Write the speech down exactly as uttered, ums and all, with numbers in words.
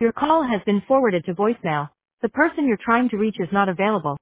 Your call has been forwarded to voicemail. The person you're trying to reach is not available.